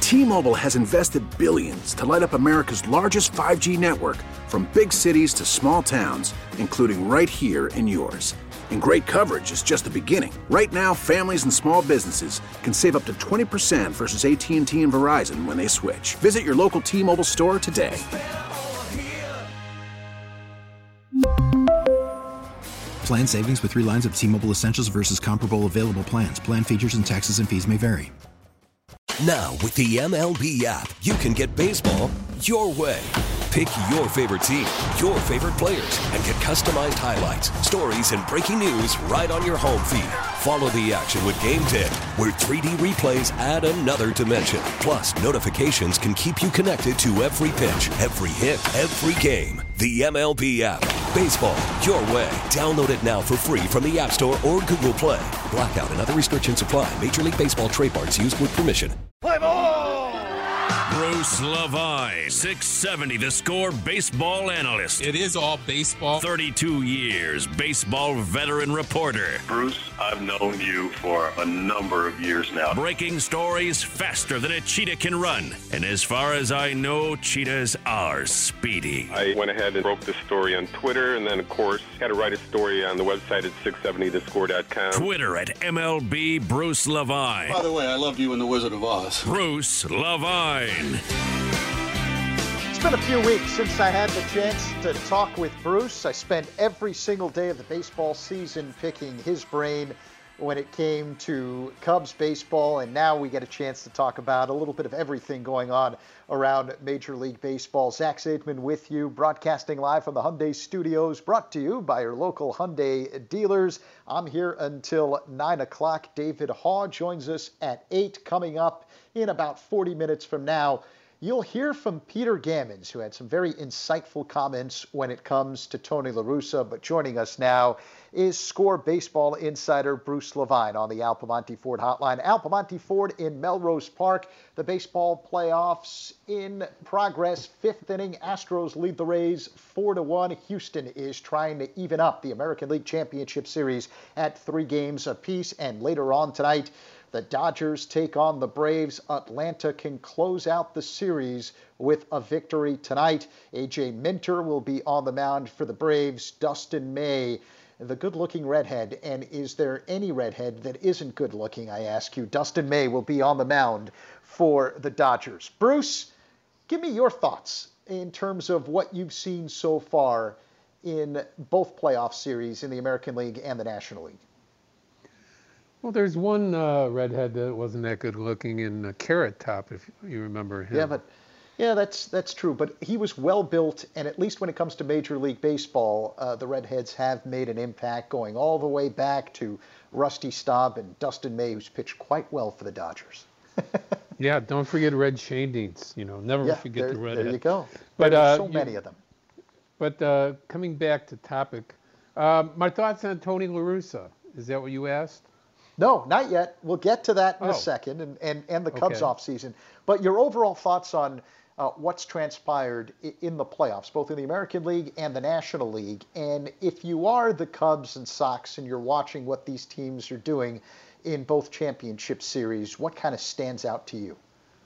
T-Mobile has invested billions to light up America's largest 5G network, from big cities to small towns, including right here in yours. And great coverage is just the beginning. Right now, families and small businesses can save up to 20% versus AT&T and Verizon when they switch. Visit your local T-Mobile store today. Plan savings with 3 lines of T-Mobile Essentials versus comparable available plans. Plan features and taxes and fees may vary. Now, with the MLB app, you can get baseball your way. Pick your favorite team, your favorite players, and get customized highlights, stories, and breaking news right on your home feed. Follow the action with Game Day, where 3D replays add another dimension. Plus, notifications can keep you connected to every pitch, every hit, every game. The MLB app. Baseball your way. Download it now for free from the App Store or Google Play. Blackout and other restrictions apply. Major League Baseball trademarks used with permission. Play ball! Bruce Levine, 670 The Score baseball analyst. It is all baseball. 32 years, baseball veteran reporter. Bruce, I've known you for a number of years now. Breaking stories faster than a cheetah can run. And as far as I know, cheetahs are speedy. I went ahead and broke the story on Twitter, and then, of course, had to write a story on the website at 670thescore.com. Twitter at MLB Bruce Levine. By the way, I loved you in The Wizard of Oz. Bruce Levine. It's been a few weeks since I had the chance to talk with Bruce. I spent every single day of the baseball season picking his brain when it came to Cubs baseball, and now we get a chance to talk about a little bit of everything going on around Major League Baseball. Zach Zaidman with you, broadcasting live from the Hyundai Studios, brought to you by your local Hyundai dealers. I'm here until 9 o'clock. David Haugh joins us at 8, coming up in about 40 minutes from now. You'll hear from Peter Gammons, who had some very insightful comments when it comes to Tony La Russa, but joining us now is Score baseball insider Bruce Levine on the Al Piemonte Ford hotline. Al Piemonte Ford in Melrose Park, the baseball playoffs in progress. 5th inning, Astros lead the Rays 4-1. Houston is trying to even up the American League Championship Series at 3 games apiece, and later on tonight, the Dodgers take on the Braves. Atlanta can close out the series with a victory tonight. A.J. Minter will be on the mound for the Braves. Dustin May, the good-looking redhead. And is there any redhead that isn't good-looking, I ask you? Dustin May will be on the mound for the Dodgers. Bruce, give me your thoughts in terms of what you've seen so far in both playoff series in the American League and the National League. Well, there's one redhead that wasn't that good looking in Carrot Top, if you remember him. Yeah, that's true. But he was well built, and at least when it comes to Major League Baseball, the redheads have made an impact, going all the way back to Rusty Staub and Dustin May, who's pitched quite well for the Dodgers. Yeah, don't forget Red Schoendienst. Never forget the redhead. There you go. But there are so many of them. But coming back to topic, my thoughts on Tony La Russa. Is that what you asked? No, not yet. We'll get to that in a second, and the Cubs off season. But your overall thoughts on what's transpired in the playoffs, both in the American League and the National League. And if you are the Cubs and Sox and you're watching what these teams are doing in both championship series, what kind of stands out to you?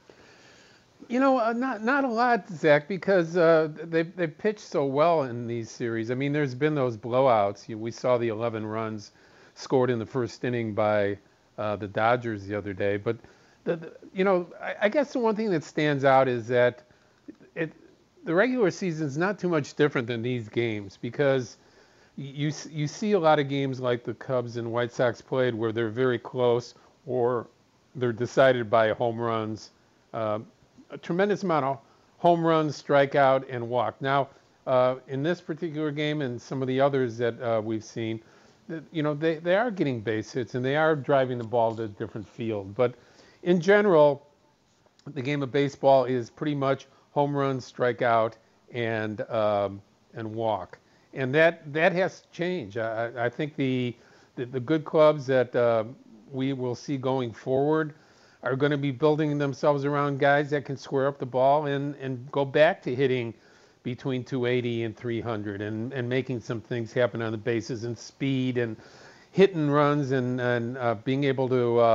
Not a lot, Zach, because they pitched so well in these series. I mean, there's been those blowouts. We saw the 11 runs scored in the first inning by the Dodgers the other day. But, I guess the one thing that stands out is that the regular season is not too much different than these games, because you see a lot of games like the Cubs and White Sox played where they're very close or they're decided by home runs, a tremendous amount of home runs, strikeout, and walk. Now, in this particular game and some of the others that we've seen, they are getting base hits and they are driving the ball to a different field. But in general, the game of baseball is pretty much home run, strikeout, and walk. And that has to change. I think the good clubs that we will see going forward are going to be building themselves around guys that can square up the ball and go back to hitting between 280 and 300 and making some things happen on the bases and speed and hitting runs and being able to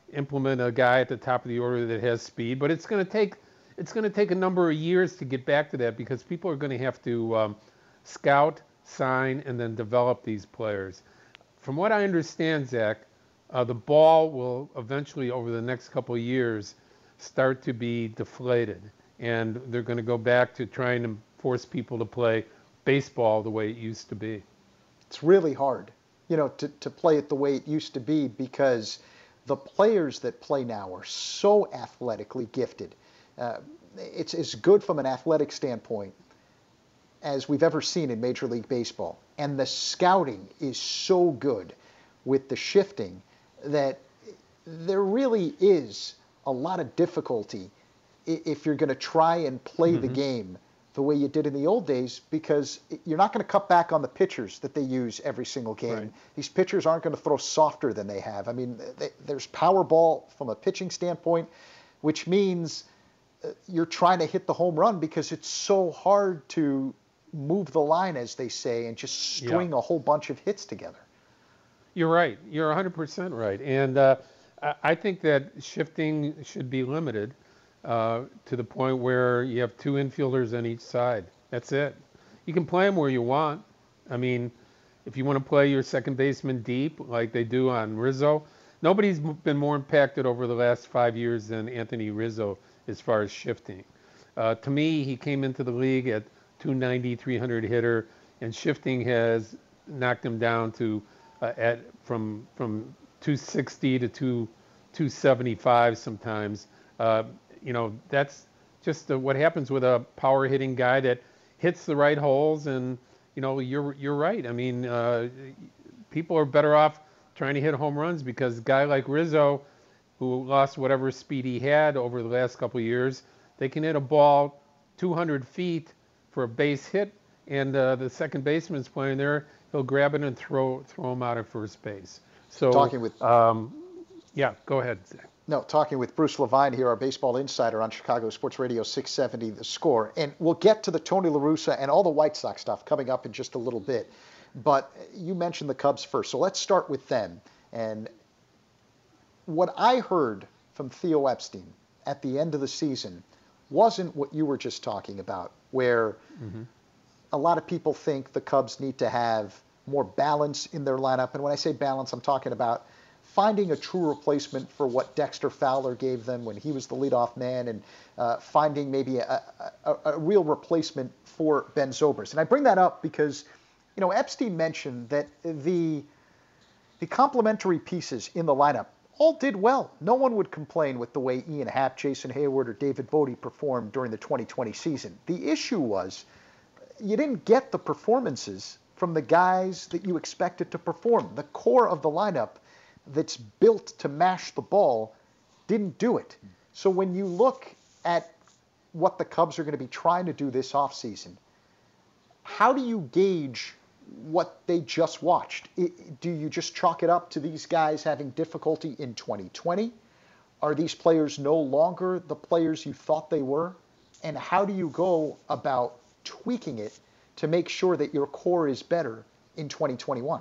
implement a guy at the top of the order that has speed, but it's going to take a number of years to get back to that because people are going to have to scout, sign, and then develop these players. From what I understand, Zach, the ball will eventually, over the next couple of years, start to be deflated, and they're going to go back to trying to force people to play baseball the way it used to be. It's really hard, to play it the way it used to be because the players that play now are so athletically gifted. It's as good from an athletic standpoint as we've ever seen in Major League Baseball. And the scouting is so good with the shifting that there really is a lot of difficulty if you're going to try and play the game the way you did in the old days, because you're not going to cut back on the pitchers that they use every single game. Right. These pitchers aren't going to throw softer than they have. I mean, there's power ball from a pitching standpoint, which means you're trying to hit the home run because it's so hard to move the line, as they say, and just string a whole bunch of hits together. You're right. You're 100% right. And I think that shifting should be limited to the point where you have two infielders on each side. That's it. You can play them where you want. I mean, if you want to play your second baseman deep like they do on Rizzo, nobody's been more impacted over the last 5 years than Anthony Rizzo as far as shifting. To me, he came into the league at 290, 300 hitter, and shifting has knocked him down to from 260 to 275 sometimes. That's just what happens with a power hitting guy that hits the right holes. And you're right. I mean, people are better off trying to hit home runs because a guy like Rizzo, who lost whatever speed he had over the last couple of years, they can hit a ball 200 feet for a base hit, and the second baseman's playing there, he'll grab it and throw him out at first base. So talking with yeah, go ahead, Zach. No, talking with Bruce Levine here, our baseball insider on Chicago Sports Radio 670 The Score. And we'll get to the Tony La Russa and all the White Sox stuff coming up in just a little bit. But you mentioned the Cubs first, so let's start with them. And what I heard from Theo Epstein at the end of the season wasn't what you were just talking about, where a lot of people think the Cubs need to have more balance in their lineup. And when I say balance, I'm talking about finding a true replacement for what Dexter Fowler gave them when he was the leadoff man, and finding maybe a real replacement for Ben Zobrist. And I bring that up because, Epstein mentioned that the complementary pieces in the lineup all did well. No one would complain with the way Ian Happ, Jason Hayward, or David Bodie performed during the 2020 season. The issue was you didn't get the performances from the guys that you expected to perform. The core of the lineup that's built to mash the ball didn't do it. So when you look at what the Cubs are going to be trying to do this offseason, how do you gauge what they just watched? Do you just chalk it up to these guys having difficulty in 2020? Are these players no longer the players you thought they were? And how do you go about tweaking it to make sure that your core is better in 2021?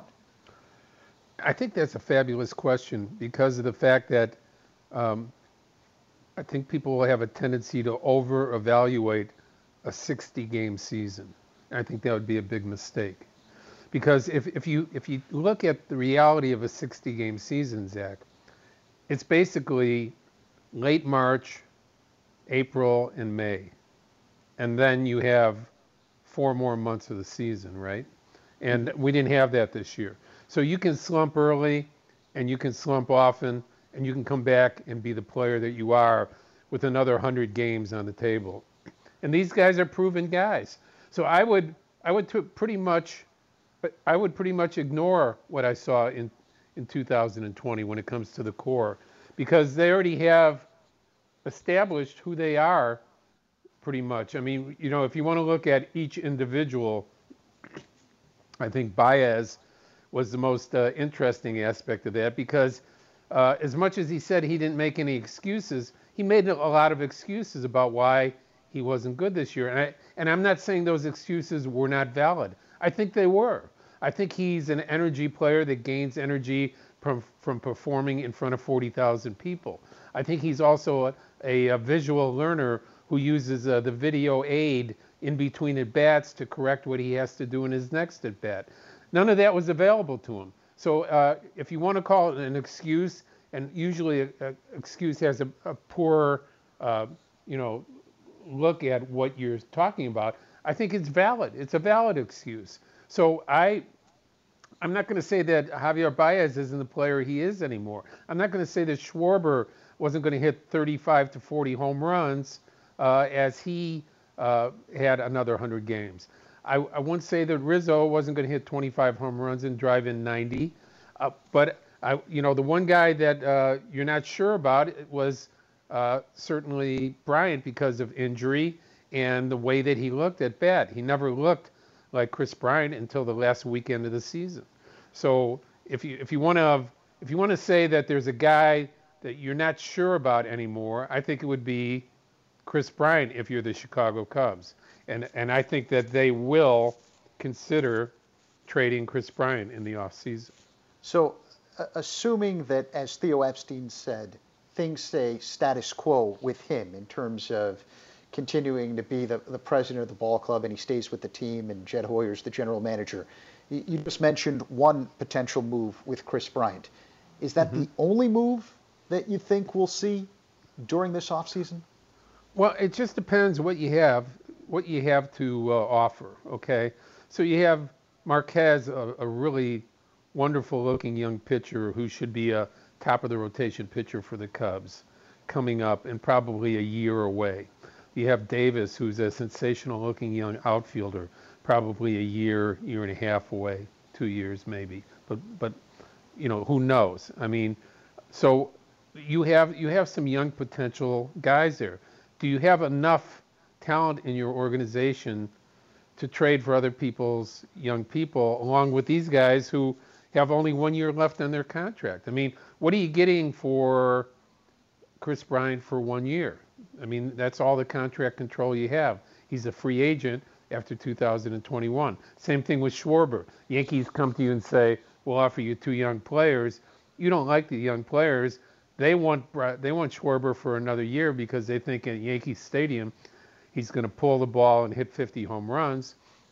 I think that's a fabulous question because of the fact that I think people will have a tendency to over-evaluate a 60-game season. I think that would be a big mistake. Because if you look at the reality of a 60-game season, Zach, it's basically late March, April, and May. And then you have 4 more months of the season, right? And we didn't have that this year. So you can slump early, and you can slump often, and you can come back and be the player that you are with another 100 games on the table. And these guys are proven guys. So I would pretty much ignore what I saw in 2020 when it comes to the core, because they already have established who they are pretty much. I mean, if you want to look at each individual, I think Baez was the most interesting aspect of that, because as much as he said he didn't make any excuses, he made a lot of excuses about why he wasn't good this year. And I'm not saying those excuses were not valid. I think they were. I think he's an energy player that gains energy from performing in front of 40,000 people. I think he's also a visual learner who uses the video aid in between at bats to correct what he has to do in his next at bat. None of that was available to him. So if you want to call it an excuse, and usually an excuse has a poor, look at what you're talking about, I think it's valid. It's a valid excuse. So I'm not going to say that Javier Baez isn't the player he is anymore. I'm not going to say that Schwarber wasn't going to hit 35 to 40 home runs as he had another 100 games. I wouldn't say that Rizzo wasn't going to hit 25 home runs and drive in 90. But the one guy that you're not sure about was certainly Bryant because of injury and the way that he looked at bat. He never looked like Chris Bryant until the last weekend of the season. So if you want to say that there's a guy that you're not sure about anymore, I think it would be Chris Bryant if you're the Chicago Cubs. And I think that they will consider trading Chris Bryant in the offseason. So assuming that, as Theo Epstein said, things stay status quo with him in terms of continuing to be the president of the ball club and he stays with the team and Jed Hoyer's the general manager. You just mentioned one potential move with Chris Bryant. Is that the only move that you think we'll see during this offseason? Well, it just depends what you have to offer, okay? So you have Marquez, a really wonderful-looking young pitcher who should be a top-of-the-rotation pitcher for the Cubs coming up and probably a year away. You have Davis, who's a sensational-looking young outfielder, probably a year and a half away, 2 years maybe. But who knows? I mean, so you have some young potential guys there. Do you have enough talent in your organization to trade for other people's young people, along with these guys who have only 1 year left on their contract? I mean, what are you getting for Chris Bryant for 1 year? I mean, that's all the contract control you have. He's a free agent after 2021. Same thing with Schwarber. Yankees come to you and say, we'll offer you 2 young players. You don't like the young players. They want Schwarber for another year because they think at Yankee Stadium he's going to pull the ball and hit 50 home runs.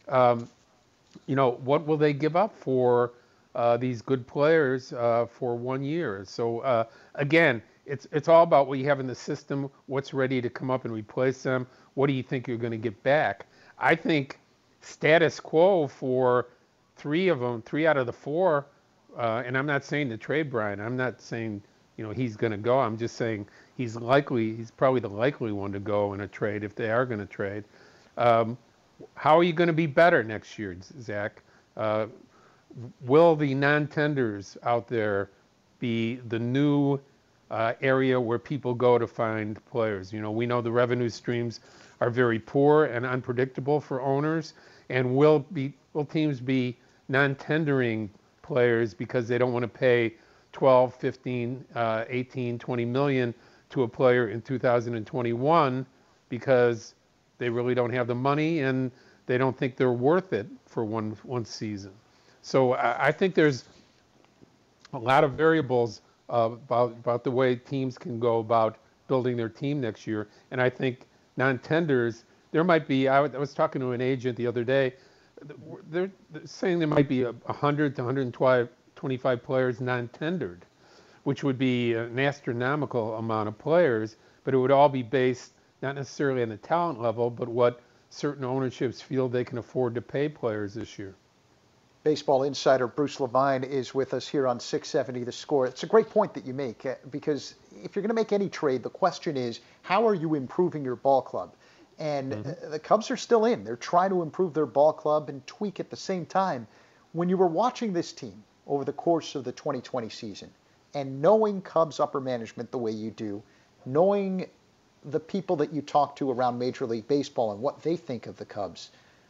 What will they give up for these good players for 1 year? So again, it's all about what you have in the system, what's ready to come up and replace them. What do you think you're going to get back? I think status quo for 3 of them, 3 out of the 4, and I'm not saying to trade Bryant. I'm not saying he's going to go. I'm just saying he's probably the likely one to go in a trade if they are going to trade. How are you going to be better next year, Zach? Will the non-tenders out there be the new area where people go to find players? We know the revenue streams are very poor and unpredictable for owners, and will teams be non-tendering players because they don't want to pay 12, 15, 18, 20 million to a player in 2021 because they really don't have the money and they don't think they're worth it for one season. So I think there's a lot of variables about the way teams can go about building their team next year. And I think non-tenders, there might be, I was talking to an agent the other day, they're saying there might be 100 to 125 players non-tendered, which would be an astronomical amount of players, but it would all be based not necessarily on the talent level, but what certain ownerships feel they can afford to pay players this year. Baseball insider Bruce Levine is with us here on 670 The Score. It's a great point that you make, because if you're going to make any trade, the question is, how are you improving your ball club? And the Cubs are still in. They're trying to improve their ball club and tweak at the same time. When you were watching this team over the course of the 2020 season and knowing Cubs upper management the way you do, knowing the people that you talk to around Major League Baseball and what they think of the Cubs,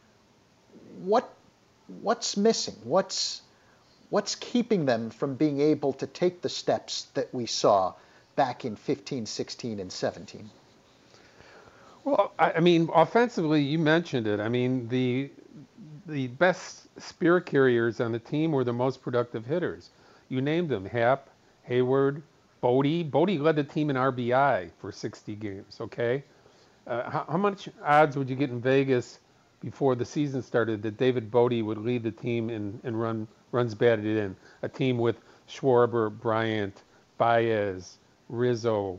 what's missing? What's keeping them from being able to take the steps that we saw back in 15, 16, and 17? Well, I mean, offensively, you mentioned it. I mean, the best spirit carriers on the team were the most productive hitters. You named them, Happ, Hayward, Bodie. Bodie led the team in RBI for 60 games, okay? How much odds would you get in Vegas before the season started that David Bodie would lead the team in runs batted in? A team with Schwarber, Bryant, Baez, Rizzo.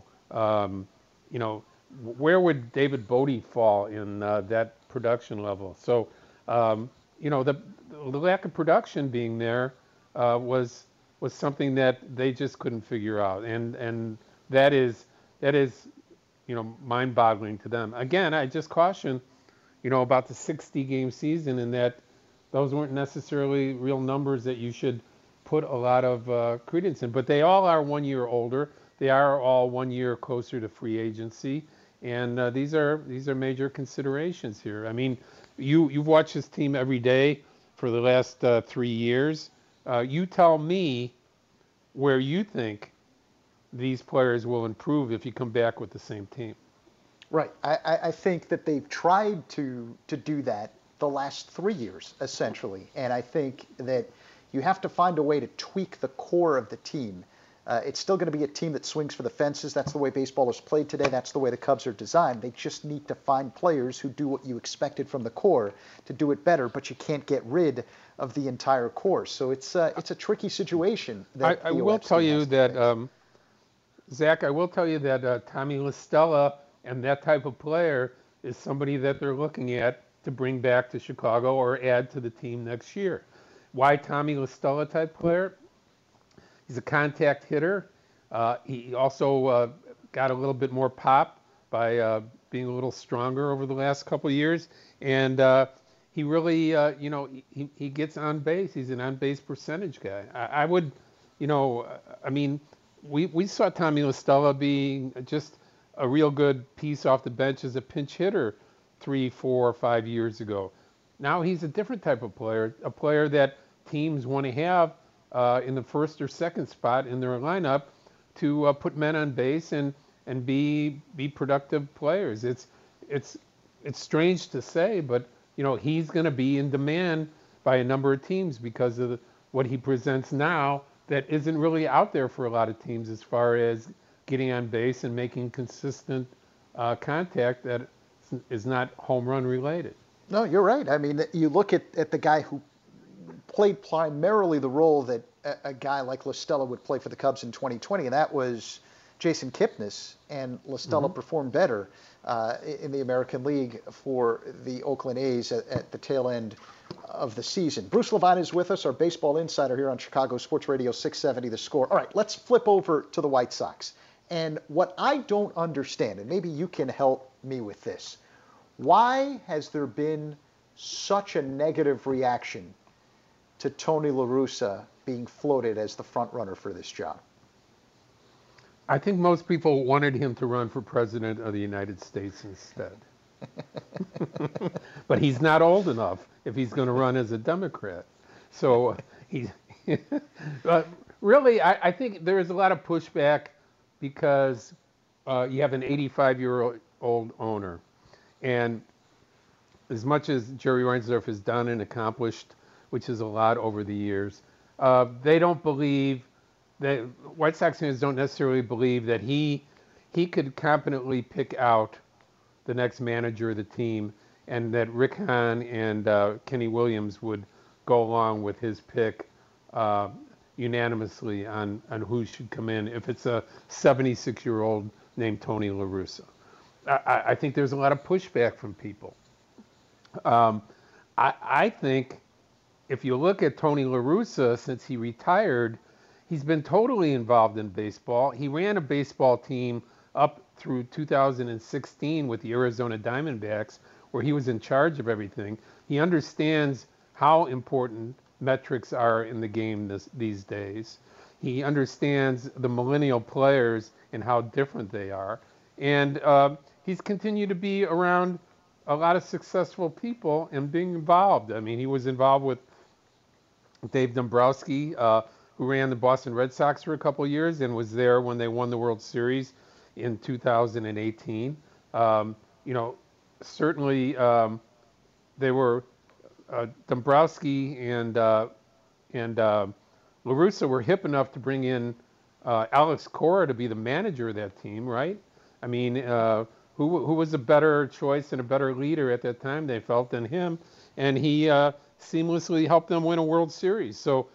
Where would David Bodie fall in that production level? So, the lack of production being there was something that they just couldn't figure out, and that is mind-boggling to them. Again, I just caution, about the 60-game season, and that those weren't necessarily real numbers that you should put a lot of credence in. But they all are 1 year older. They are all 1 year closer to free agency, and these are major considerations here. I mean, you've watched this team every day for the last 3 years. You tell me where you think these players will improve if you come back with the same team. Right. I think that they've tried to do that the last 3 years, essentially. And I think that you have to find a way to tweak the core of the team. It's still going to be a team that swings for the fences. That's the way baseball is played today. That's the way the Cubs are designed. They just need to find players who do what you expected from the core to do it better, but you can't get rid of the entire core. So it's a tricky situation. I will tell you that, Zach, I will tell you that Tommy La Stella and that type of player is somebody that they're looking at to bring back to Chicago or add to the team next year. Why Tommy La Stella type player? He's a contact hitter. He also got a little bit more pop by being a little stronger over the last couple of years. And he really, he gets on base. He's an on-base percentage guy. I would, we saw Tommy La Stella being just a real good piece off the bench as a pinch hitter 3, 4, 5 years ago. Now he's a different type of player, a player that teams want to have in the first or second spot in their lineup to put men on base and be productive players. It's strange to say, but he's going to be in demand by a number of teams because of what he presents now that isn't really out there for a lot of teams as far as getting on base and making consistent contact that is not home run related. No, you're right. I mean, you look at the guy who played primarily the role that a guy like La Stella would play for the Cubs in 2020, and that was Jason Kipnis, and La Stella performed better in the American League for the Oakland A's at the tail end of the season. Bruce Levine is with us, our baseball insider here on Chicago Sports Radio 670 The Score. All right, let's flip over to the White Sox. And what I don't understand, and maybe you can help me with this, why has there been such a negative reaction to Tony La Russa being floated as the front runner for this job? I think most people wanted him to run for president of the United States instead. But he's not old enough if he's going to run as a Democrat. So really, I think there is a lot of pushback because you have an 85-year-old owner. And as much as Jerry Reinsdorf has done and accomplished, which is a lot over the years, they don't believe that White Sox fans don't necessarily believe that he could competently pick out the next manager of the team, and that Rick Hahn and Kenny Williams would go along with his pick unanimously on who should come in if it's a 76-year-old named Tony La Russa. I think there's a lot of pushback from people. I think if you look at Tony La Russa, since he retired, he's been totally involved in baseball. He ran a baseball team up through 2016 with the Arizona Diamondbacks, where he was in charge of everything. He understands how important metrics are in the game these days. He understands the millennial players and how different they are. And he's continued to be around a lot of successful people and being involved. I mean, he was involved with Dave Dombrowski, who ran the Boston Red Sox for a couple of years and was there when they won the World Series in 2018. Certainly they were Dombrowski and La Russa were hip enough to bring in Alex Cora to be the manager of that team, right? I mean, who was a better choice and a better leader at that time, they felt, than him? And he seamlessly helped them win a World Series. So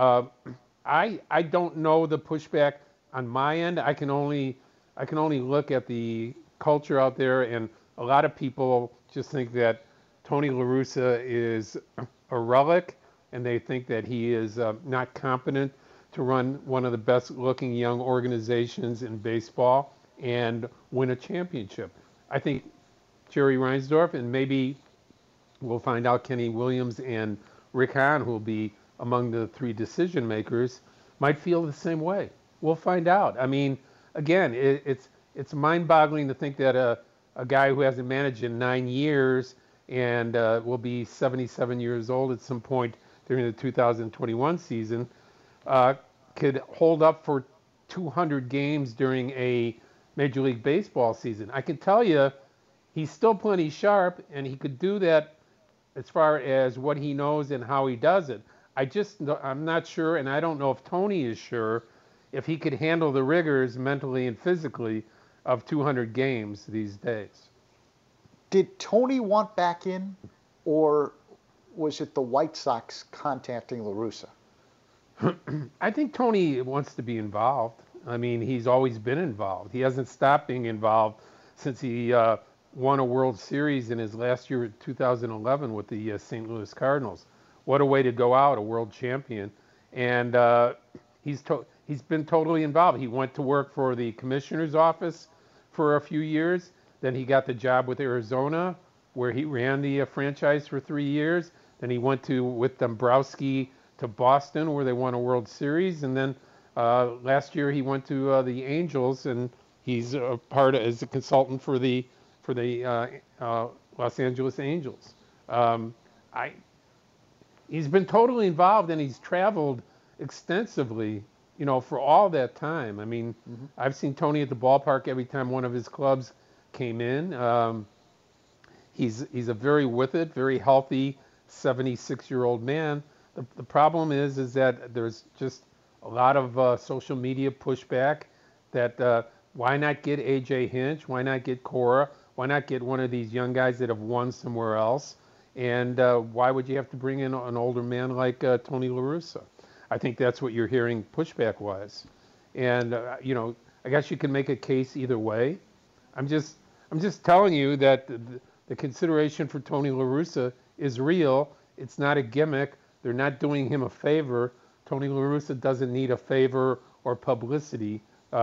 I don't know the pushback on my end. I can only look at the culture out there, and a lot of people just think that Tony La Russa is a relic, and they think that he is not competent to run one of the best-looking young organizations in baseball and win a championship. I think Jerry Reinsdorf, and maybe we'll find out Kenny Williams and Rick Hahn, who will be among the three decision makers, might feel the same way. We'll find out. I mean, again, it's mind-boggling to think that a guy who hasn't managed in 9 years and will be 77 years old at some point during the 2021 season could hold up for 200 games during a Major League Baseball season. I can tell you he's still plenty sharp, and he could do that as far as what he knows and how he does it. I'm not sure, and I don't know if Tony is sure, if he could handle the rigors mentally and physically of 200 games these days. Did Tony want back in, or was it the White Sox contacting La Russa? I think Tony wants to be involved. I mean, he's always been involved. He hasn't stopped being involved since he won a World Series in his last year, 2011, with the St. Louis Cardinals. What a way to go out, a world champion. And he's been totally involved. He went to work for the commissioner's office for a few years. Then he got the job with Arizona, where he ran the franchise for 3 years. Then he went with Dombrowski to Boston, where they won a World Series. And then last year he went to the Angels, and he's as a consultant for the Los Angeles Angels. He's been totally involved, and he's traveled extensively, for all that time. I mean, I've seen Tony at the ballpark every time one of his clubs came in. He's a very with it, very healthy 76-year-old man. The problem is that there's just a lot of social media pushback that why not get A.J. Hinch? Why not get Cora? Why not get one of these young guys that have won somewhere else? And why would you have to bring in an older man like Tony La Russa? I think that's what you're hearing pushback-wise. And, I guess you can make a case either way. I'm just telling you that the consideration for Tony La Russa is real. It's not a gimmick. They're not doing him a favor. Tony La Russa doesn't need a favor or publicity.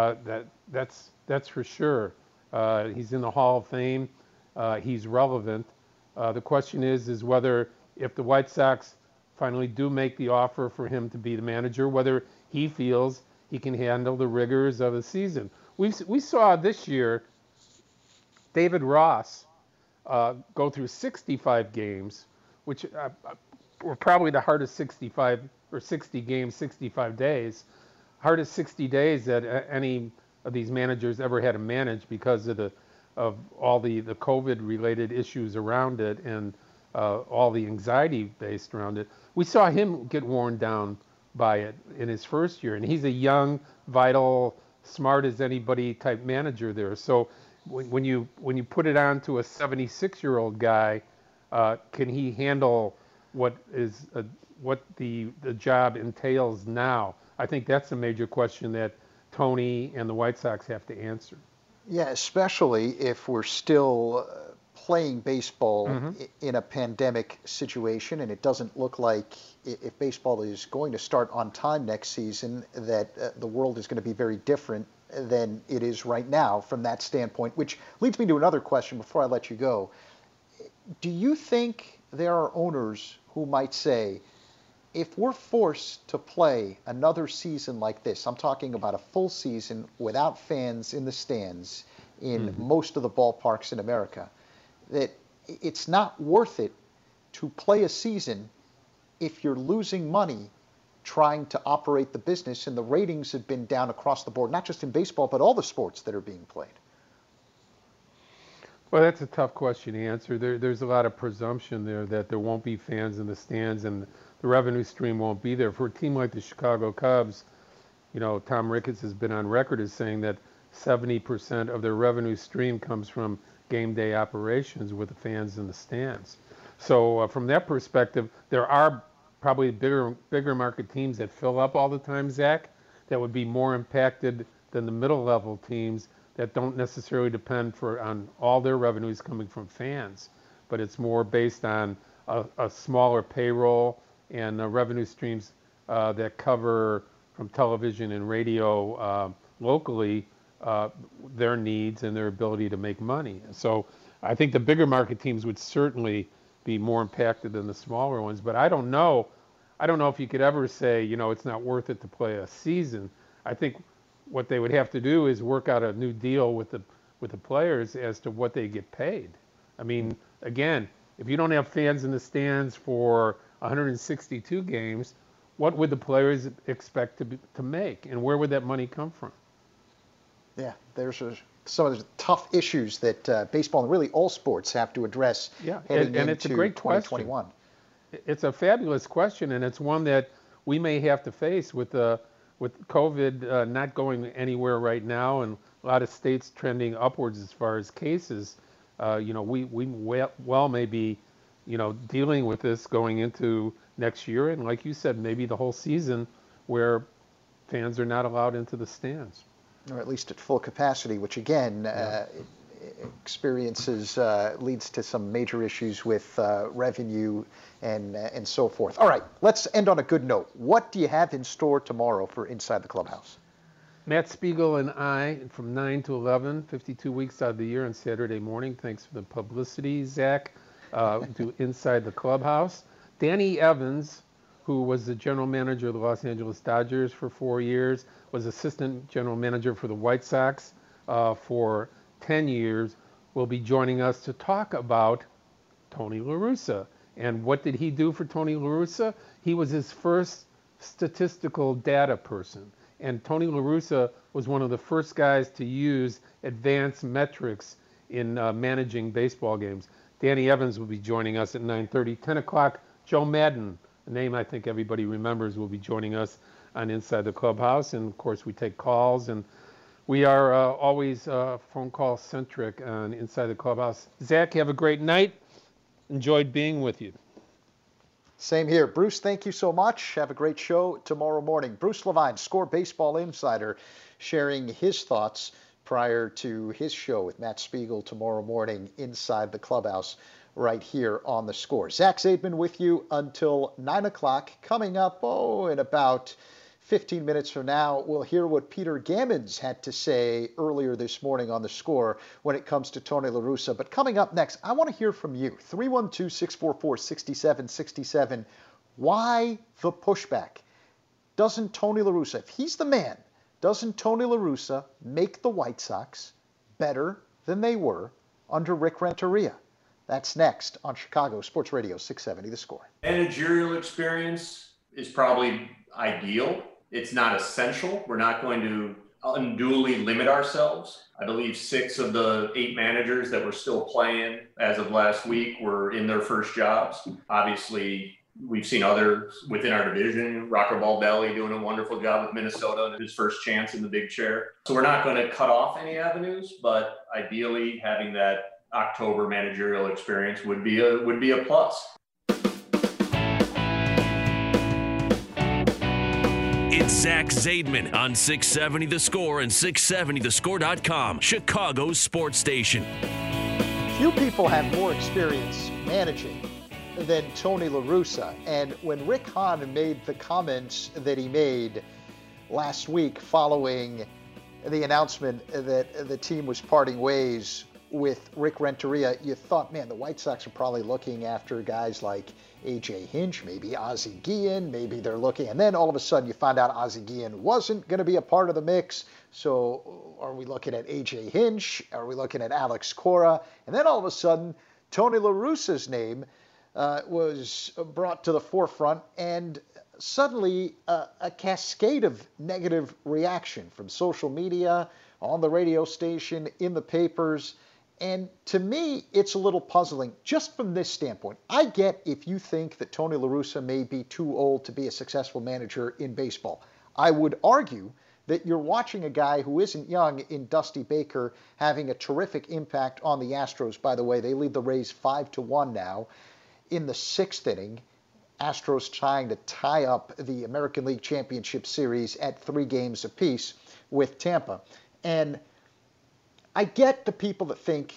That's for sure. He's in the Hall of Fame. He's relevant. The question is whether, if the White Sox finally do make the offer for him to be the manager, whether he feels he can handle the rigors of the season. We saw this year David Ross go through 65 games, which were probably the hardest 65 or 60 games, 65 days, hardest 60 days that any of these managers ever had to manage because of all the COVID-related issues around it and all the anxiety based around it. We saw him get worn down by it in his first year, and he's a young, vital, smart as anybody type manager there. So when you put it on to a 76-year-old guy, can he handle what the job entails now? I think that's a major question that Tony and the White Sox have to answer. Yeah, especially if we're still playing baseball in a pandemic situation, and it doesn't look like, if baseball is going to start on time next season, that the world is going to be very different than it is right now from that standpoint, which leads me to another question before I let you go. Do you think there are owners who might say, if we're forced to play another season like this, I'm talking about a full season without fans in the stands in most of the ballparks in America, that it's not worth it to play a season if you're losing money trying to operate the business, and the ratings have been down across the board, not just in baseball, but all the sports that are being played? Well, that's a tough question to answer. There's a lot of presumption there that there won't be fans in the stands, and the revenue stream won't be there. For a team like the Chicago Cubs, Tom Ricketts has been on record as saying that 70% of their revenue stream comes from game day operations with the fans in the stands. So from that perspective, there are probably bigger market teams that fill up all the time, Zach, that would be more impacted than the middle level teams that don't necessarily depend on all their revenues coming from fans, but it's more based on a smaller payroll and revenue streams that cover from television and radio locally their needs and their ability to make money. So I think the bigger market teams would certainly be more impacted than the smaller ones, but I don't know if you could ever say, it's not worth it to play a season. I think what they would have to do is work out a new deal with the players as to what they get paid. I mean, again, if you don't have fans in the stands for 162 games, what would the players expect to make, and where would that money come from? Yeah, there's some of the tough issues that baseball and really all sports have to address heading into it's a great 2021. Question. It's a fabulous question, and it's one that we may have to face with COVID not going anywhere right now, and a lot of states trending upwards as far as cases. We well may be, dealing with this going into next year, and like you said, maybe the whole season where fans are not allowed into the stands. Or at least at full capacity, which again leads to some major issues with revenue and so forth. All right, let's end on a good note. What do you have in store tomorrow for Inside the Clubhouse? Matt Spiegel and I, from 9 to 11, 52 weeks out of the year on Saturday morning. Thanks for the publicity, Zach, to Inside the Clubhouse. Danny Evans, who was the general manager of the Los Angeles Dodgers for 4 years, was assistant general manager for the White Sox for 10 years, will be joining us to talk about Tony La Russa. And what did he do for Tony La Russa? He was his first statistical data person. And Tony La Russa was one of the first guys to use advanced metrics in managing baseball games. Danny Evans will be joining us at 9:30. 10 o'clock, Joe Madden, a name I think everybody remembers, will be joining us on Inside the Clubhouse. And of course, we take calls, and we are always phone call centric on Inside the Clubhouse. Zach, have a great night. Enjoyed being with you. Same here. Bruce, thank you so much. Have a great show tomorrow morning. Bruce Levine, Score Baseball Insider, sharing his thoughts prior to his show with Matt Spiegel tomorrow morning Inside the Clubhouse right here on The Score. Zach Zaidman with you until 9 o'clock. Coming up, in about 15 minutes from now, we'll hear what Peter Gammons had to say earlier this morning on The Score when it comes to Tony La Russa. But coming up next, I want to hear from you. 312-644-6767. Why the pushback? Doesn't Tony La Russa, if he's the man, doesn't Tony La Russa make the White Sox better than they were under Rick Renteria? That's next on Chicago Sports Radio 670 The Score. Managerial experience is probably ideal. It's not essential. We're not going to unduly limit ourselves. I believe 6 of the 8 managers that were still playing as of last week were in their first jobs. Obviously, we've seen others within our division. Rocco Baldelli doing a wonderful job with Minnesota, his first chance in the big chair. So we're not going to cut off any avenues, but ideally having that October managerial experience would be a plus. It's Zach Zaidman on 670 The Score and 670thescore.com, Chicago's sports station. Few people have more experience managing than Tony La Russa. And when Rick Hahn made the comments that he made last week following the announcement that the team was parting ways with Rick Renteria, you thought, man, the White Sox are probably looking after guys like A.J. Hinch, maybe Ozzie Guillen, maybe they're looking, and then all of a sudden you find out Ozzie Guillen wasn't going to be a part of the mix. So are we looking at A.J. Hinch? Are we looking at Alex Cora? And then all of a sudden, Tony La Russa's name was brought to the forefront, and suddenly a cascade of negative reaction from social media, on the radio station, in the papers. And to me, it's a little puzzling just from this standpoint. I get if you think that Tony La Russa may be too old to be a successful manager in baseball. I would argue that you're watching a guy who isn't young in Dusty Baker having a terrific impact on the Astros. By the way, they lead the Rays 5-1 now in the 6th inning. Astros trying to tie up the American League Championship Series at 3 games apiece with Tampa. And I get the people that think,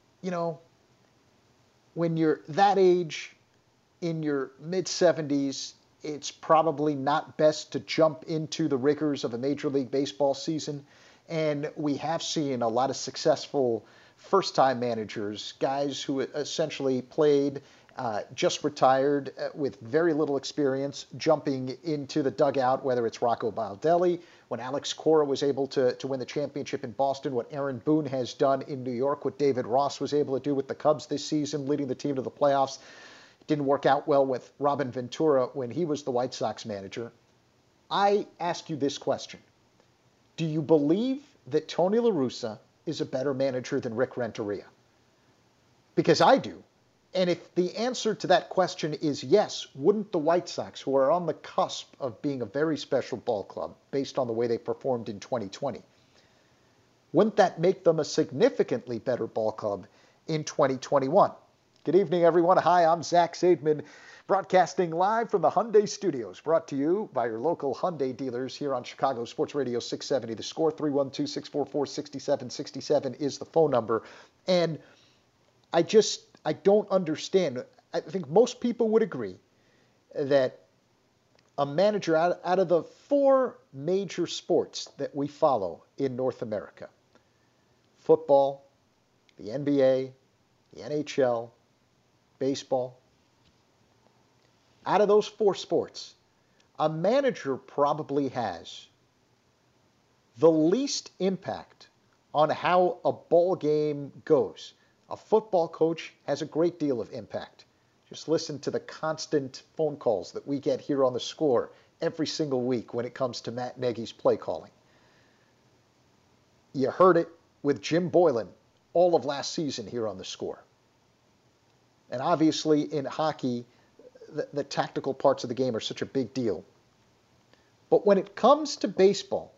when you're that age, in your mid-70s, it's probably not best to jump into the rigors of a Major League Baseball season. And we have seen a lot of successful first-time managers, guys who essentially played, just retired with very little experience, jumping into the dugout, whether it's Rocco Baldelli, when Alex Cora was able to win the championship in Boston, what Aaron Boone has done in New York, what David Ross was able to do with the Cubs this season, leading the team to the playoffs. Didn't work out well with Robin Ventura when he was the White Sox manager. I ask you this question. Do you believe that Tony La Russa is a better manager than Rick Renteria? Because I do. And if the answer to that question is yes, wouldn't the White Sox, who are on the cusp of being a very special ball club based on the way they performed in 2020, wouldn't that make them a significantly better ball club in 2021? Good evening, everyone. Hi, I'm Zach Zaidman, broadcasting live from the Hyundai Studios, brought to you by your local Hyundai dealers here on Chicago Sports Radio 670. The score, 312-644-6767 is the phone number. And I don't understand. I think most people would agree that a manager out of the 4 major sports that we follow in North America, football, the NBA, the NHL, baseball, out of those 4 sports, a manager probably has the least impact on how a ball game goes. A football coach has a great deal of impact. Just listen to the constant phone calls that we get here on The Score every single week when it comes to Matt Nagy's play calling. You heard it with Jim Boylan all of last season here on The Score. And obviously in hockey, the tactical parts of the game are such a big deal. But when it comes to baseball,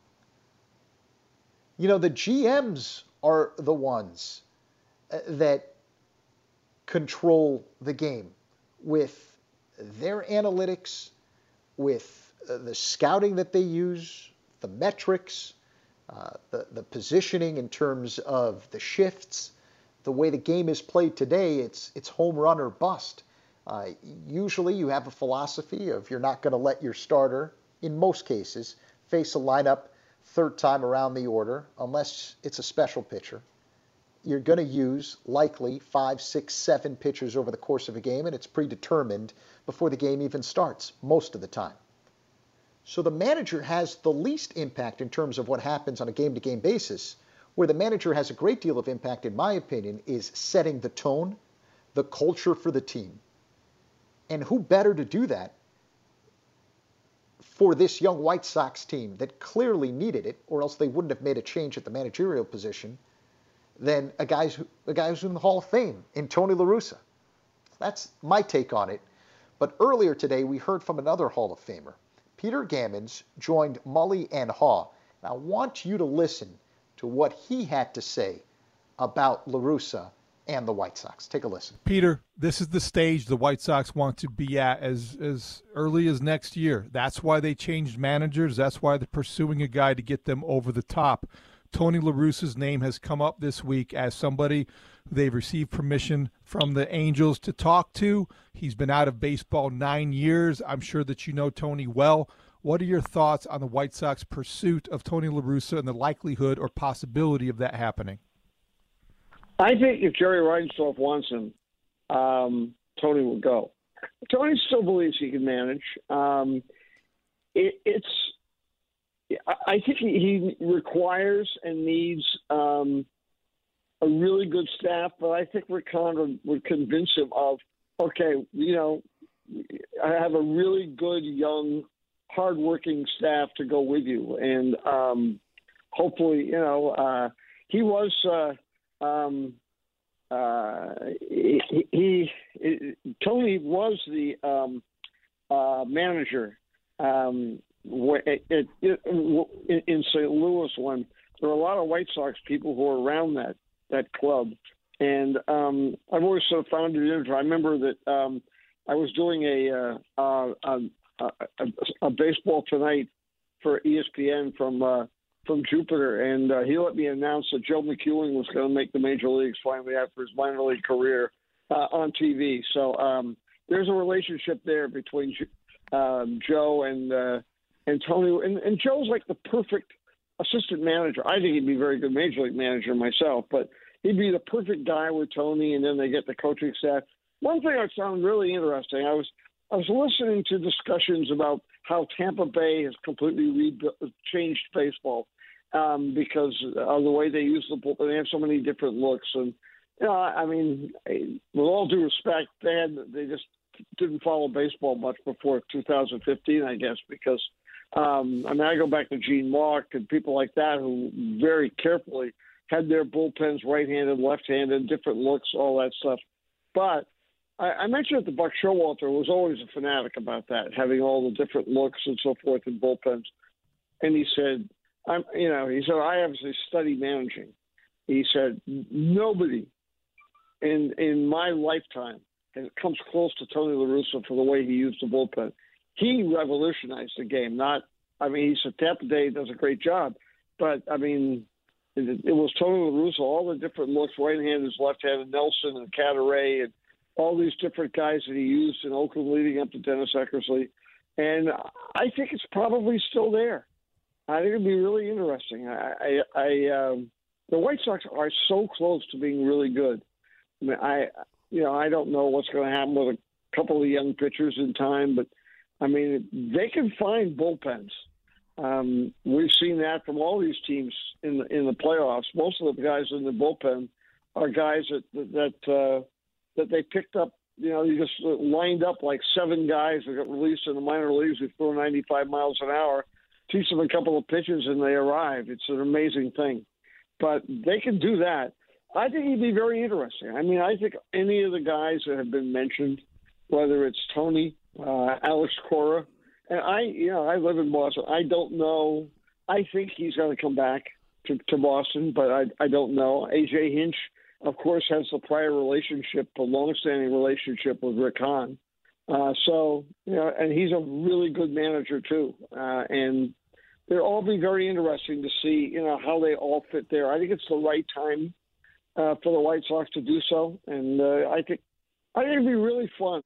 the GMs are the ones that control the game with their analytics, with the scouting that they use, the metrics, the positioning in terms of the shifts. The way the game is played today, it's home run or bust. Usually you have a philosophy of you're not going to let your starter, in most cases, face a lineup 3rd time around the order, unless it's a special pitcher. You're going to use likely 5, 6, 7 pitchers over the course of a game, and it's predetermined before the game even starts most of the time. So the manager has the least impact in terms of what happens on a game-to-game basis. Where the manager has a great deal of impact, in my opinion, is setting the tone, the culture for the team. And who better to do that for this young White Sox team that clearly needed it, or else they wouldn't have made a change at the managerial position, than a guy who's in the Hall of Fame, in Tony La Russa. That's my take on it. But earlier today, we heard from another Hall of Famer. Peter Gammons joined Mully and Haw. And I want you to listen to what he had to say about La Russa and the White Sox. Take a listen. Peter, this is the stage the White Sox want to be at as early as next year. That's why they changed managers. That's why they're pursuing a guy to get them over the top. Tony La Russa's name has come up this week as somebody they've received permission from the Angels to talk to. He's been out of baseball 9 years. I'm sure that you know Tony well. What are your thoughts on the White Sox pursuit of Tony La Russa and the likelihood or possibility of that happening? I think if Jerry Reinsdorf wants him, Tony will go. Tony still believes he can manage. I think he requires and needs a really good staff, but I think Rick Conrad would convince him of, okay, I have a really good, young, hardworking staff to go with you. And hopefully, he was Tony was the manager in St. Louis when there were a lot of White Sox people who were around that club. And I've always sort of found it interesting. I remember that I was doing a Baseball Tonight for ESPN from Jupiter, and he let me announce that Joe McEwing was going to make the major leagues finally after his minor league career on TV. So there's a relationship there between Joe and Tony. And Joe's like the perfect assistant manager. I think he'd be a very good major league manager myself, but he'd be the perfect guy with Tony, and then they get the coaching staff. One thing that sounded really interesting, I was listening to discussions about how Tampa Bay has completely changed baseball because of the way they use the bullpen. They have so many different looks. And, you know, I mean, with all due respect, they just didn't follow baseball much before 2015, I guess, because, I go back to Gene Mark and people like that who very carefully had their bullpens right-handed, left-handed, different looks, all that stuff. But I mentioned that the Buck Showalter was always a fanatic about that, having all the different looks and so forth in bullpens. And he said, I obviously study managing. He said, nobody in my lifetime comes close to Tony La Russa for the way he used the bullpen. He revolutionized the game. He said Tampa Bay does a great job, but it was Tony La Russa, all the different looks, right-handed, left-handed, Nelson and Cadaret, and all these different guys that he used in Oakland leading up to Dennis Eckersley. And I think it's probably still there. I think it'd be really interesting. The White Sox are so close to being really good. I don't know what's going to happen with a couple of young pitchers in time, but they can find bullpens. We've seen that from all these teams in the playoffs. Most of the guys in the bullpen are guys that they picked up. You just lined up like 7 guys that got released in the minor leagues who throw 95 miles an hour, teach them a couple of pitches, and they arrive. It's an amazing thing. But they can do that. I think it'd be very interesting. I think any of the guys that have been mentioned, whether it's Tony, Alex Cora, and I live in Boston. I don't know. I think he's going to come back to Boston, but I don't know. A.J. Hinch, of course, has the prior relationship, a long-standing relationship with Rick Hahn. And he's a really good manager too. And they'll all be very interesting to see, how they all fit there. I think it's the right time for the White Sox to do so, and I think it'd be really fun.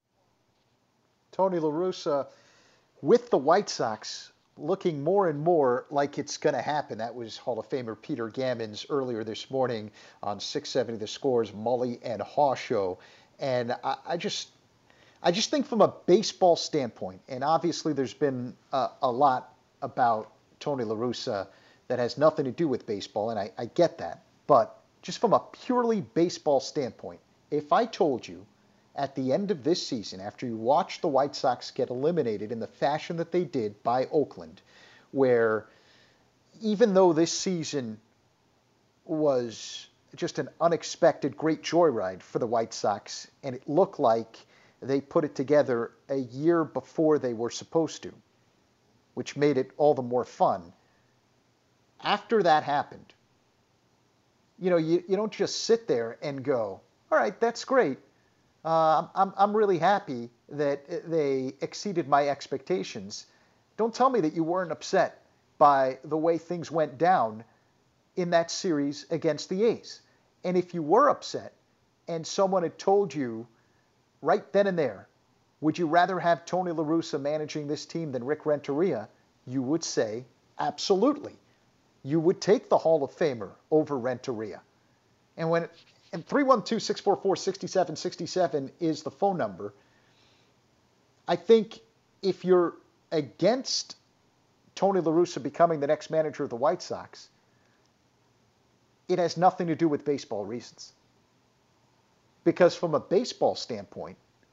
Tony La Russa with the White Sox looking more and more like it's going to happen. That was Hall of Famer Peter Gammons earlier this morning on 670 The Score's Mully and Haw show. And I just think from a baseball standpoint, and obviously there's been a lot about Tony La Russa that has nothing to do with baseball, and I get that. But just from a purely baseball standpoint, if I told you at the end of this season, after you watch the White Sox get eliminated in the fashion that they did by Oakland, where even though this season was just an unexpected great joyride for the White Sox, and it looked like they put it together a year before they were supposed to, which made it all the more fun. After that happened, you don't just sit there and go, all right, that's great. I'm really happy that they exceeded my expectations. Don't tell me that you weren't upset by the way things went down in that series against the A's. And if you were upset and someone had told you right then and there, would you rather have Tony La Russa managing this team than Rick Renteria? You would say, absolutely. You would take the Hall of Famer over Renteria. And 312-644-6767 is the phone number. I think if you're against Tony La Russa becoming the next manager of the White Sox, it has nothing to do with baseball reasons. Because from a baseball standpoint,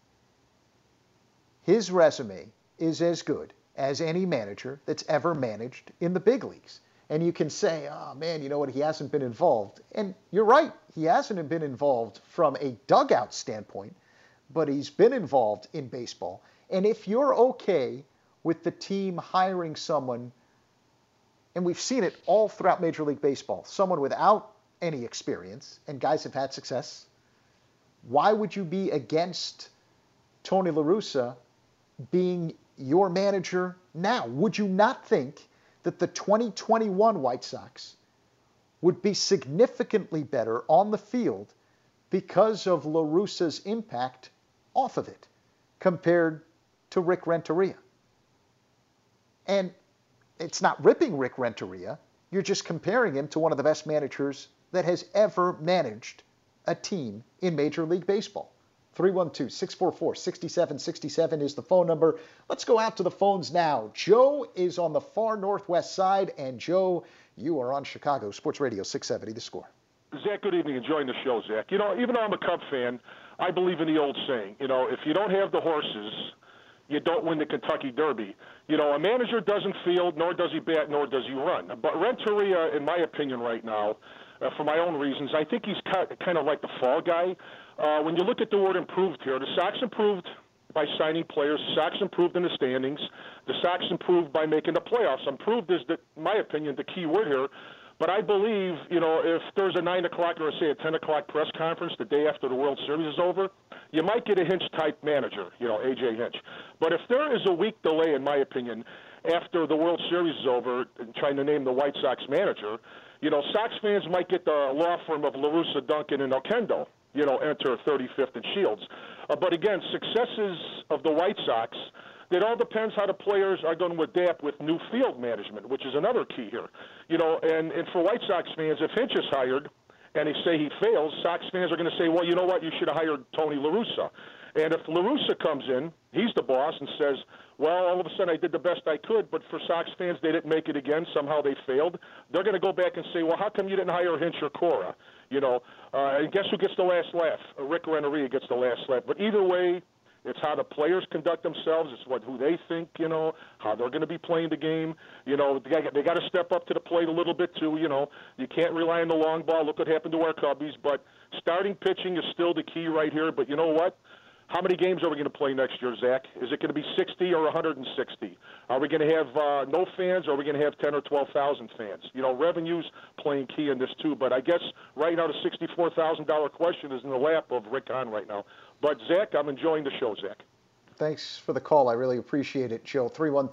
his resume is as good as any manager that's ever managed in the big leagues. And you can say, oh, man, you know what, he hasn't been involved. And you're right, he hasn't been involved from a dugout standpoint, but he's been involved in baseball. And if you're okay with the team hiring someone, and we've seen it all throughout Major League Baseball, someone without any experience, and guys have had success, why would you be against Tony La Russa being your manager now? Would you not think that the 2021 White Sox would be significantly better on the field because of La Russa's impact off of it compared to Rick Renteria? And it's not ripping Rick Renteria. You're just comparing him to one of the best managers that has ever managed a team in Major League Baseball. 312-644-6767 is the phone number. Let's go out to the phones now. Joe is on the far northwest side, and Joe, you are on Chicago Sports Radio 670 The Score. Zach, good evening. Enjoying the show, Zach. You know, even though I'm a Cub fan, I believe in the old saying, you know, if you don't have the horses, you don't win the Kentucky Derby. You know, a manager doesn't field, nor does he bat, nor does he run. But Renteria, in my opinion right now, for my own reasons, I think he's kind of like the fall guy. When you look at the word improved here, the Sox improved by signing players. The Sox improved in the standings. The Sox improved by making the playoffs. Improved is, in my opinion, the key word here. But I believe, you know, if there's a 9 o'clock or, say, a 10 o'clock press conference the day after the World Series is over, you might get a Hinch-type manager, you know, A.J. Hinch. But if there is a week delay, in my opinion, after the World Series is over, trying to name the White Sox manager, you know, Sox fans might get the law firm of La Russa, Duncan, and Oquendo, you know, enter 35th and Shields. But again, successes of the White Sox, it all depends how the players are going to adapt with new field management, which is another key here. You know, and for White Sox fans, if Hinch is hired and they say he fails, Sox fans are going to say, well, you know what, you should have hired Tony La Russa. And if La Russa comes in, he's the boss, and says, well, all of a sudden I did the best I could, but for Sox fans, they didn't make it again. Somehow they failed. They're going to go back and say, well, how come you didn't hire Hinch or Cora? You know, and guess who gets the last laugh? Rick Renteria gets the last laugh. But either way, it's how the players conduct themselves. It's who they think, you know, how they're going to be playing the game. You know, they got to step up to the plate a little bit too. You know, you can't rely on the long ball. Look what happened to our Cubbies. But starting pitching is still the key right here. But you know what? How many games are we going to play next year, Zach? Is it going to be 60 or 160? Are we going to have no fans, or are we going to have 10 or 12,000 fans? You know, revenue's playing key in this too. But I guess right now the $64,000 question is in the lap of Rick Hahn right now. But, Zach, I'm enjoying the show, Zach. Thanks for the call. I really appreciate it, Joe.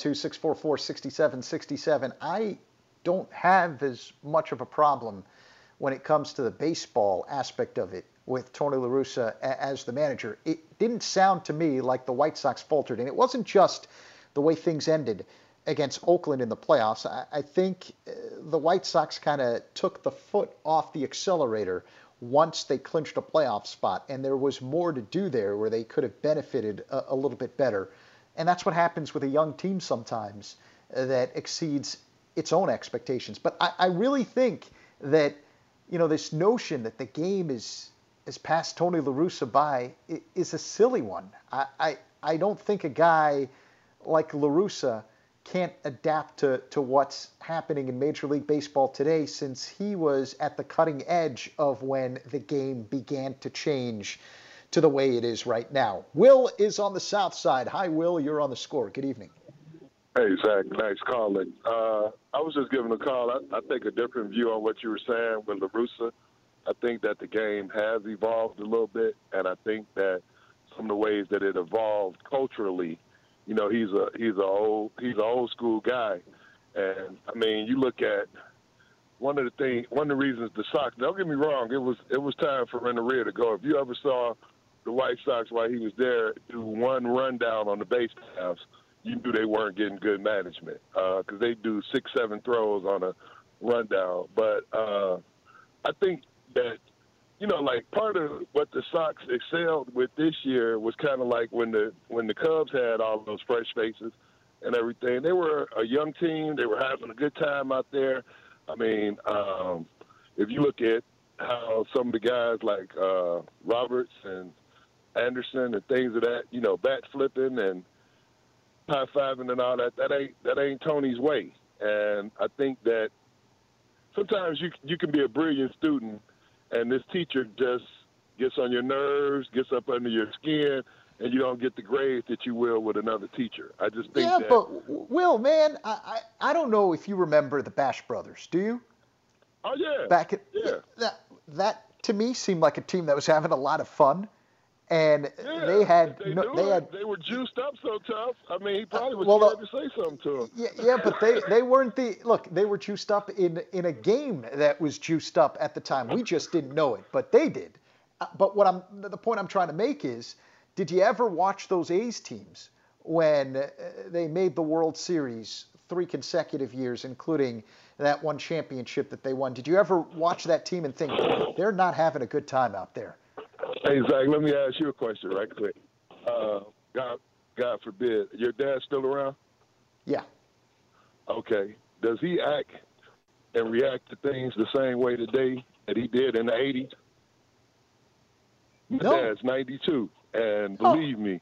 312-644-6767. I don't have as much of a problem when it comes to the baseball aspect of it with Tony La Russa as the manager. It didn't sound to me like the White Sox faltered. And it wasn't just the way things ended against Oakland in the playoffs. I think the White Sox kind of took the foot off the accelerator once they clinched a playoff spot, and there was more to do there where they could have benefited a little bit better. And that's what happens with a young team sometimes that exceeds its own expectations. But I really think that, you know, this notion that the game is passed Tony La Russa by is a silly one. I don't think a guy like La Russa can't adapt to what's happening in Major League Baseball today, since he was at the cutting edge of when the game began to change to the way it is right now. Will is on the south side. Hi, Will. You're on the Score. Good evening. Hey, Zach. Nice calling. I was just giving a call. I take a different view on what you were saying with La Russa. I think that the game has evolved a little bit, and I think that some of the ways that it evolved culturally, you know, he's an old school guy. And I mean, you look at one of the reasons the Sox, don't get me wrong, it was time for Renteria to go. If you ever saw the White Sox while he was there do one rundown on the base paths, you knew they weren't getting good management, because they do 6-7 throws on a rundown. But I think that, you know, like part of what the Sox excelled with this year was kind of like when the Cubs had all those fresh faces and everything. They were a young team. They were having a good time out there. I mean, if you look at how some of the guys like Roberts and Anderson and things of that, you know, bat flipping and high-fiving and all that, that ain't Tony's way. And I think that sometimes you can be a brilliant student, and this teacher just gets on your nerves, gets up under your skin, and you don't get the grades that you will with another teacher. I just think that. But Will, man, I don't know if you remember the Bash Brothers. Do you? Oh yeah. That to me seemed like a team that was having a lot of fun, and they were juiced up so tough. I mean, he probably was scared to say something to them. Yeah, but they weren't they were juiced up in a game that was juiced up at the time. We just didn't know it, but they did. But the point I'm trying to make is, did you ever watch those A's teams when they made the World Series 3 consecutive years, including that one championship that they won? Did you ever watch that team and think, they're not having a good time out there? Hey, Zach, let me ask you a question right quick. God forbid, your dad's still around? Yeah. Okay. Does he act and react to things the same way today that he did in the 80s? My dad's 92, and believe me,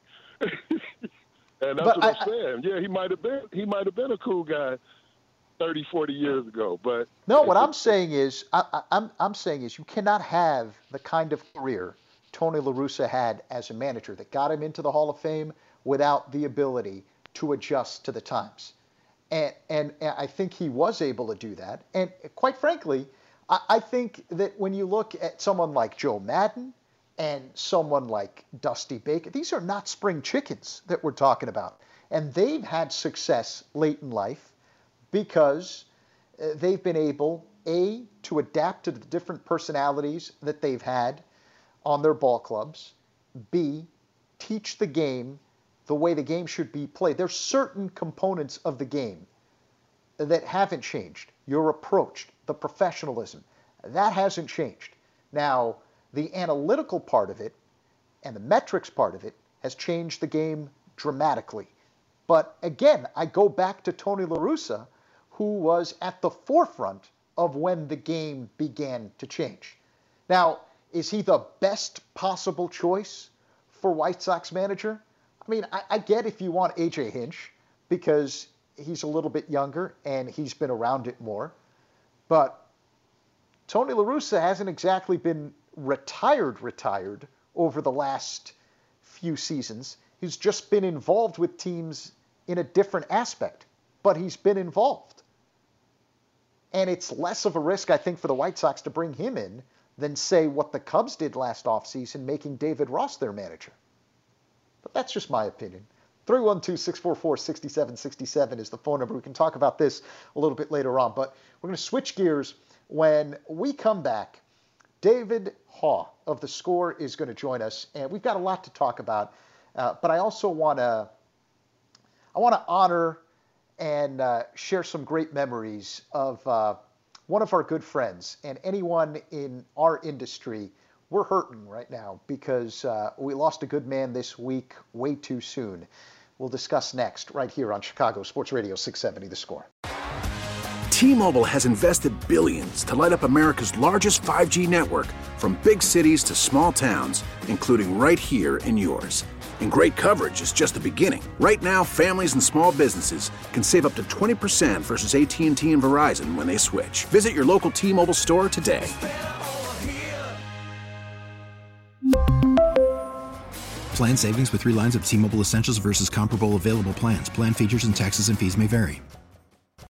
and that's what I'm saying. Yeah, he might have been a cool guy 30, 40 years ago, but no. What I'm saying is, I'm saying is, you cannot have the kind of career Tony La Russa had as a manager that got him into the Hall of Fame without the ability to adjust to the times, and I think he was able to do that. And quite frankly, I think that when you look at someone like Joe Madden and someone like Dusty Baker, these are not spring chickens that we're talking about. And they've had success late in life because they've been able, A, to adapt to the different personalities that they've had on their ball clubs, B, teach the game the way the game should be played. There's certain components of the game that haven't changed. Your approach, the professionalism, that hasn't changed. Now, the analytical part of it and the metrics part of it has changed the game dramatically. But again, I go back to Tony La Russa, who was at the forefront of when the game began to change. Now, is he the best possible choice for White Sox manager? I mean, I get if you want A.J. Hinch because he's a little bit younger and he's been around it more. But Tony La Russa hasn't exactly been retired over the last few seasons. He's just been involved with teams in a different aspect, but he's been involved. And it's less of a risk, I think, for the White Sox to bring him in than, say, what the Cubs did last offseason, making David Ross their manager. But that's just my opinion. 312-644-6767 is the phone number. We can talk about this a little bit later on, but we're going to switch gears. When we come back, David Haugh of The Score is going to join us, and we've got a lot to talk about. But I also want to honor and share some great memories of one of our good friends. And anyone in our industry, we're hurting right now because we lost a good man this week way too soon. We'll discuss next right here on Chicago Sports Radio 670 The Score. T-Mobile has invested billions to light up America's largest 5G network, from big cities to small towns, including right here in yours. And great coverage is just the beginning. Right now, families and small businesses can save up to 20% versus AT&T and Verizon when they switch. Visit your local T-Mobile store today. Plan savings with 3 lines of T-Mobile Essentials versus comparable available plans. Plan features and taxes and fees may vary.